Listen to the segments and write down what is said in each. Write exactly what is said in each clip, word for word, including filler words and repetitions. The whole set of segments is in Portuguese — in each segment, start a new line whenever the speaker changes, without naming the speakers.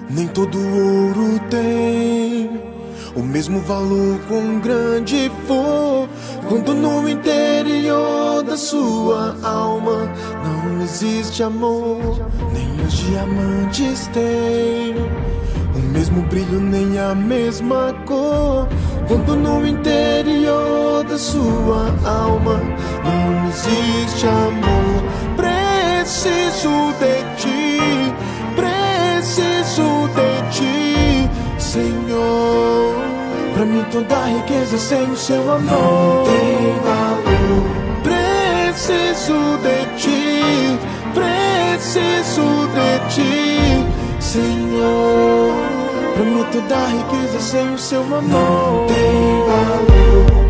Nem todo ouro tem o mesmo valor, quão grande for, quando no interior da sua alma não existe amor. Nem os diamantes têm o mesmo brilho, nem a mesma cor, quando no interior da sua alma não existe amor. Preciso de ti, preciso de ti, Senhor. Pra mim toda riqueza sem o seu amor não tem valor. Preciso de ti, preciso de ti, Senhor. Pra mim toda riqueza sem o seu amor não tem valor.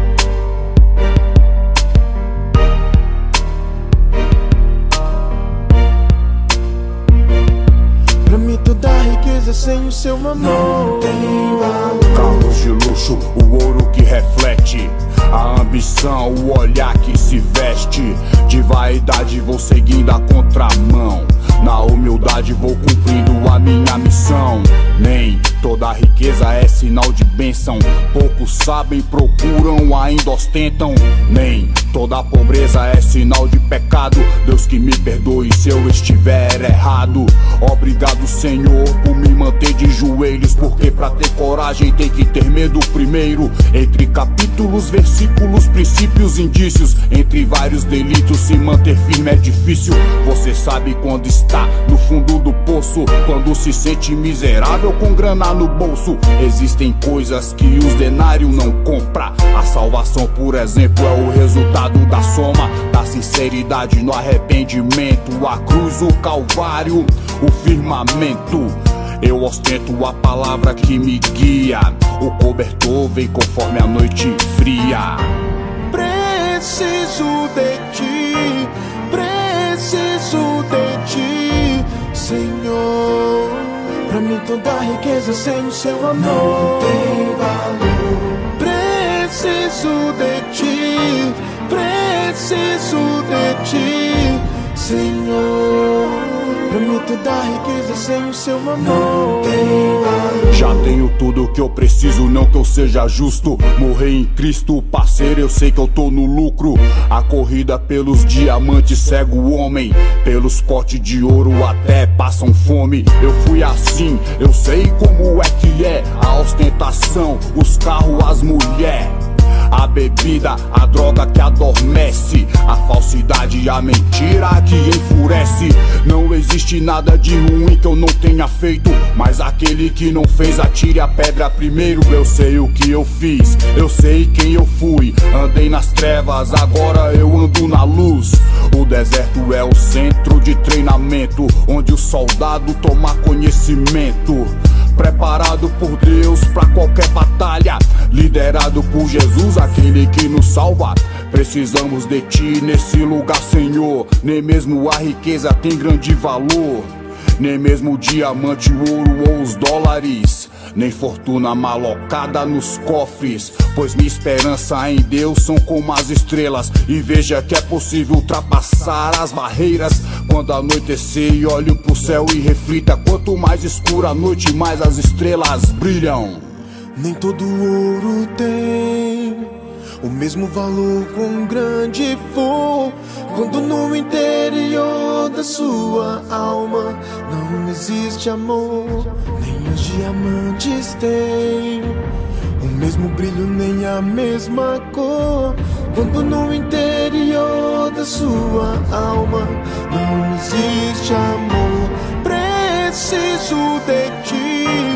Pra mim toda riqueza sem o seu amor não tem valor.
Carros de luxo, o ouro que reflete a ambição, o olhar que se veste de vaidade, vou seguindo a contramão. Na humildade vou cumprindo a minha missão. Nem toda riqueza é sinal de bênção. Poucos sabem, procuram, ainda ostentam. Nem toda pobreza é sinal de pecado. Deus que me perdoe se eu estiver errado. Obrigado, Senhor, por me manter de joelhos, porque pra ter coragem tem que ter medo primeiro. Entre capítulos, versículos, princípios, indícios, entre vários delitos se manter firme é difícil. Você sabe quando está no fundo do poço, quando se sente miserável com grana no bolso. Existem coisas que os denários não compram. A salvação, por exemplo, é o resultado da soma da sinceridade no arrependimento. A cruz, o calvário, o firmamento. Eu ostento a palavra que me guia. O cobertor vem conforme a noite fria.
Preciso de ti, preciso de ti, Senhor. Pra mim toda riqueza sem o seu amor não tem valor. Preciso de ti, preciso de ti, Senhor. Pra mim toda riqueza sem o seu amor não tem valor.
Já tenho tudo que eu preciso, não que eu seja justo. Morrer em Cristo, parceiro, eu sei que eu tô no lucro. A corrida pelos diamantes cega o homem, pelos potes de ouro até passam fome. Eu fui assim, eu sei como é que é a ostentação, os carros, as mulheres, a bebida, a droga que adormece, a falsidade e a mentira que enfurece. Não existe nada de ruim que eu não tenha feito, mas aquele que não fez atire a pedra primeiro. Eu sei o que eu fiz, eu sei quem eu fui. Andei nas trevas, agora eu ando na luz. O deserto é o centro de treinamento, onde o soldado toma conhecimento. Preparado por Deus pra qualquer batalha, liderado por Jesus, aquele que nos salva. Precisamos de ti nesse lugar, Senhor. Nem mesmo a riqueza tem grande valor, nem mesmo o diamante, o ouro ou os dólares, nem fortuna malocada nos cofres, pois minha esperança em Deus são como as estrelas. E veja que é possível ultrapassar as barreiras quando anoitecer e olho pro céu e reflita. Quanto mais escura a noite, mais as estrelas brilham.
Nem todo ouro tem o mesmo valor, quão grande for, quando no interior da sua alma não existe amor. Nem os diamantes têm o mesmo brilho, nem a mesma cor, quando no interior da sua alma não existe amor. Preciso de ti,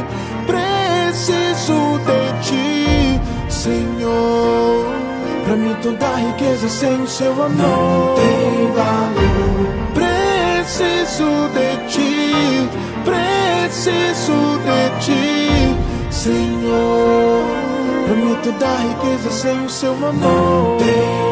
preciso de ti, Senhor. Pra mim toda riqueza sem o seu amor não tem valor. Preciso de ti, preciso de ti, Senhor. Pra mim toda riqueza sem o seu amor não tem valor.